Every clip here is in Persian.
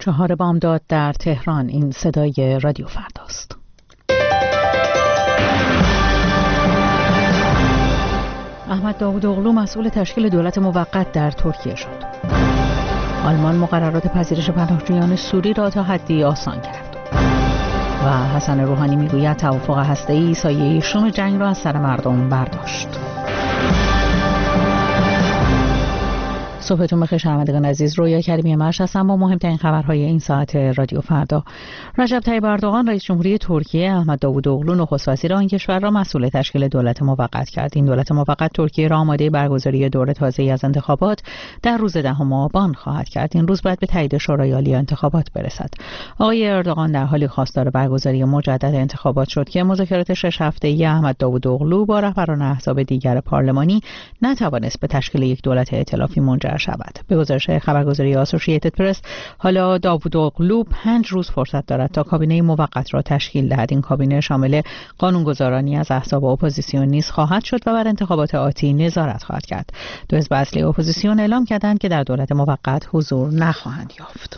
4 بامداد در تهران. این صدای رادیو فرداست. احمد داوودوغلو مسئول تشکیل دولت موقت در ترکیه شد. آلمان مقررات پذیرش پناهجویان سوری را تا حدی آسان کرد. و حسن روحانی میگوید توافق هسته‌ای سایه شوم جنگ را از سر مردم برداشت. صبحتون بخیر شنوندگان عزیز. رویا کریمی مرش هستم با مهمترین خبرهای این ساعت رادیو فردا. رجب طیب اردوغان رئیس جمهوری ترکیه احمد داوودوغلو نخست وزیر آن کشور را مسئول تشکیل دولت موقت کرد. این دولت موقت ترکیه را آماده برگزاری دور تازه‌ای از انتخابات در روز 10 آبان خواهد کرد. این روز باید به تایید شورای عالی انتخابات برسد. آقای اردوغان در حالی خواستار برگزاری مجدد انتخابات شد که مذاکرات 6 هفته‌ای احمد داوودوغلو با رهبران احزاب دیگر پارلمانی نتوانست به تشکیل یک دولت ائتلافی منجر شود. به گزارش خبرگزاری آسوشییتد پرس، حالا داوودوغلو 5 روز فرصت دارد تا کابینه موقت را تشکیل دهد. این کابینه شامل قانونگذارانی از احزاب اپوزیسیون نیز خواهد شد و بر انتخابات آتی نظارت خواهد کرد. دو حزب اصلی اپوزیسیون اعلام کردند که در دولت موقت حضور نخواهند یافت.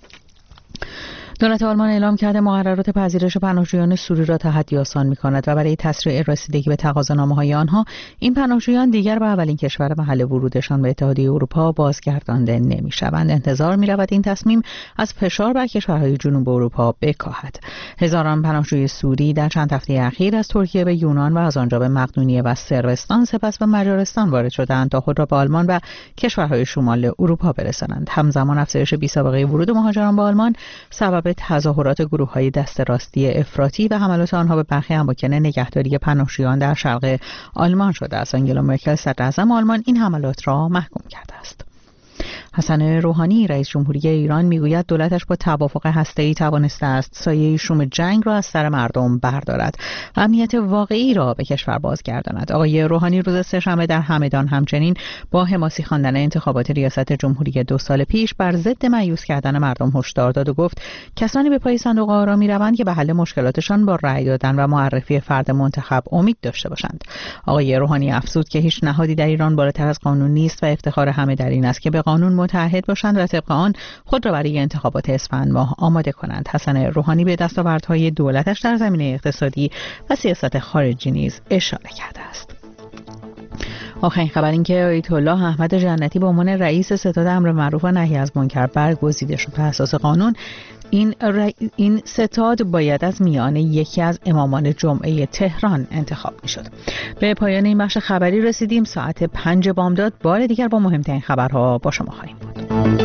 دولت آلمان اعلام کرده مقررات پذیرش پناهجویان سوری را تا حدی آسان می‌کند و برای تسریع رسیدگی به تقاضانامه‌های آنها این پناهجویان دیگر به اولین کشور محل ورودشان به اتحادیه اروپا بازگردانده نمی‌شوند. انتظار می‌رود این تصمیم از فشار بر کشورهای جنوب اروپا بکاهد. هزاران پناهجوی سوری در چند هفته اخیر از ترکیه به یونان و از آنجا به مقدونیه و صربستان سپس به مجارستان وارد شدند تا خود را به آلمان و کشورهای شمال اروپا برسانند. همزمان افزایش بی‌سابقه ورود مهاجران به آلمان سبب تظاهرات گروه‌های دست راستی افراطی و حملات آنها به برخی اماکن نگهداری پناهجویان در شرق آلمان شده است. آنگلا مرکل صدراعظم آلمان این حملات را محکوم کرده است. حسن روحانی رئیس جمهوری ایران میگوید دولتش با توافق هسته‌ای توانسته است سایه شوم جنگ را از سر مردم بردارد و امنیت واقعی را به کشور بازگرداند. آقای روحانی روز سه‌شنبه در همدان همچنین با حماسی خواندن انتخابات ریاست جمهوری 2 سال پیش بر ضد مایوس کردن مردم هشدار داد و گفت کسانی به پای صندوق آرا می‌روند که به حل مشکلاتشان با رأی دادن و معرفی فرد منتخب امید داشته باشند. آقای روحانی افزود که هیچ نهادی در ایران بالاتر از قانون نیست و افتخار همه در این است که به قانون متعهد باشند و طبق آن خود را برای انتخابات اسفند ماه آماده کنند. حسن روحانی به دستاوردهای دولتش در زمینه اقتصادی و سیاست خارجی نیز اشاره کرده است. آخرین خبر این که آیت الله احمد جنتی به عنوان رئیس ستاد امر معروف و نهی از منکر برگزیده شد. بر اساس قانون این ستاد باید از میان یکی از امامان جمعه تهران انتخاب می‌شد. به پایان این بخش خبری رسیدیم. ساعت 5 بامداد بار دیگر با مهمترین خبرها با شما خواهیم بود.